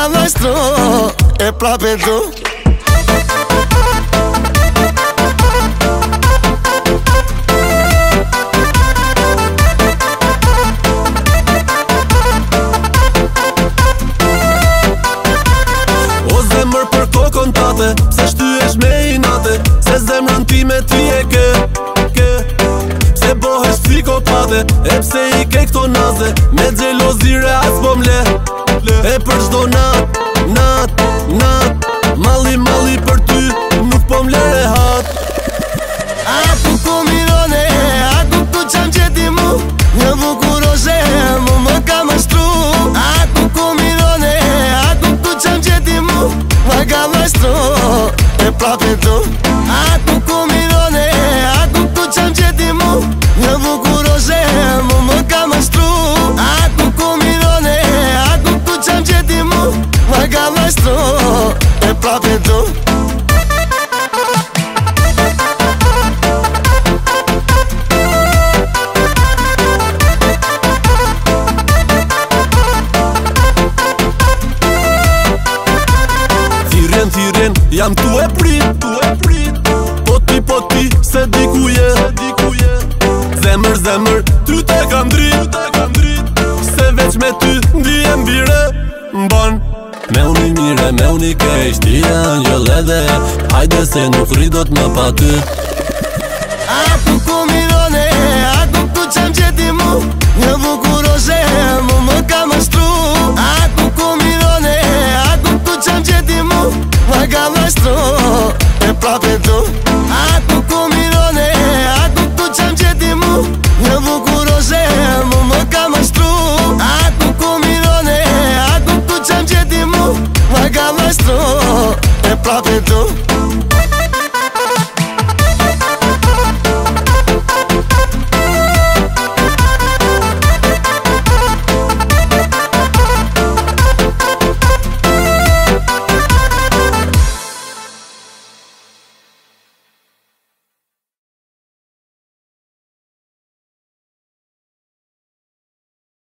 nostru e aproape tu. O zemër për kokon tate, pse shtyhesh me inate, se zemrën time ti e ke. Pse bohesh psikopate, e pse i ke këto naze, me xhelozire as po mle. E për çdo nat, malli për ty, nuk po mle rehat. A ku mirone, a ku qam qeti mu, një bukuroshe mu më ka mështru. A ku mirone, a ku qam qeti mu, më ka mështru e aproape tu. A ku mirone, a ku qam qeti mu, një bukuroshe mu më ka mështru. A ku mirone, a ku qam qeti mu, më ka mështru e aproape tu. Thiren, jam tu e prit, Po ti, se di ku je. Zemër, ty te kam drit, se veç me ty ndihem bire. Mban me uni mire, me uni kesh, ti e angjëll edhe, hajde se nuk rridot më pa ty. A ku mirone, a ku qam qeti mu, një bukuroshe mu më ka mështru. A ku mirone, a ku qam qeti mu, më ka mështru e aproape tu. A ku mirone, a ku qam qeti mu, një bukuroshe mu më ka mështru. A ku mirone, a ku qam qeti mu, më ka mështru e aproape tu.